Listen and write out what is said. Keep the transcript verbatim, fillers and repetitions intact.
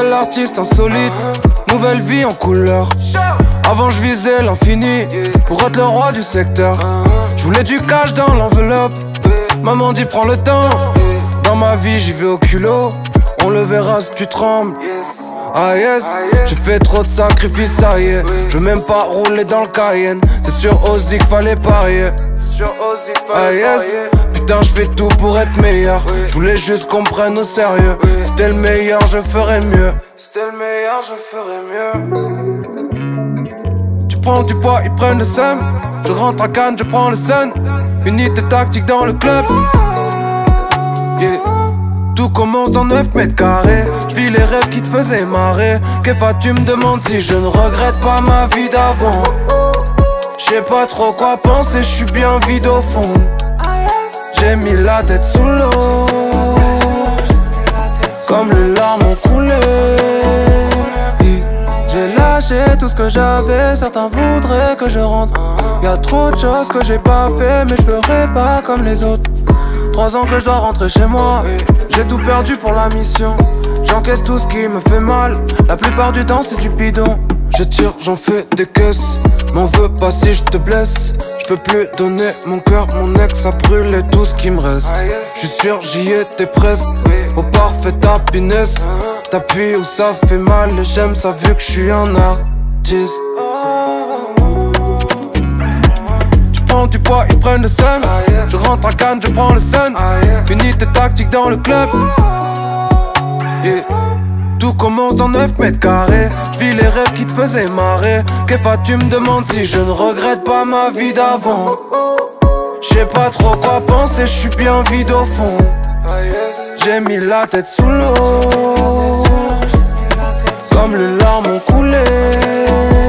Nouvel artiste insolite, nouvelle vie en couleur. Avant je visais l'infini, pour être le roi du secteur. Je voulais du cash dans l'enveloppe, maman dit prends le temps. Dans ma vie j'y vais au culot, on le verra si tu trembles. Ah yes, j'ai fait trop de sacrifices, ça y est. Je veux même pas rouler dans le Cayenne. C'est sur Ozzy qu'il fallait parier. Ah yes, putain je fais tout pour être meilleur. Je voulais juste qu'on prenne au sérieux. Si t'es le meilleur je ferais mieux. Si t'es le meilleur je ferais mieux. Tu prends du poids, ils prennent le seum. Je rentre à Cannes, je prends le sun. Unité tactique dans le club. Yeah. Tout commence dans neuf mètres carrés. Je vis les rêves qui te faisaient marrer. Kefa tu me demandes si je ne regrette pas ma vie d'avant. Je sais pas trop quoi penser, je suis bien vide au fond. J'ai mis la tête sous l'eau, comme les larmes ont coulé. J'ai lâché tout ce que j'avais, certains voudraient que je rentre. Y'a trop de choses que j'ai pas fait, mais je ferai pas comme les autres. Trois ans que je dois rentrer chez moi, j'ai tout perdu pour la mission. J'encaisse tout ce qui me fait mal, la plupart du temps c'est du bidon. Je tire, j'en fais des caisses, m'en veux pas si je te blesse. Je peux plus donner mon cœur, mon ex a brûlé tout ce qui me reste. Je suis sûr j'y étais presque, au parfait happiness. T'appuies où ça fait mal et j'aime ça vu que je suis un artiste. Tu prends du poids, ils prennent le sun. Je rentre à Cannes, je prends le sun. Unité tactique dans le club. Yeah. Tout commence dans neuf mètres carrés. J'vis les rêves qui te faisaient marrer. Kefa tu me demandes si je ne regrette pas ma vie d'avant. J'sais pas trop quoi penser, j'suis bien vide au fond. J'ai mis la tête sous l'eau, comme les larmes ont coulé.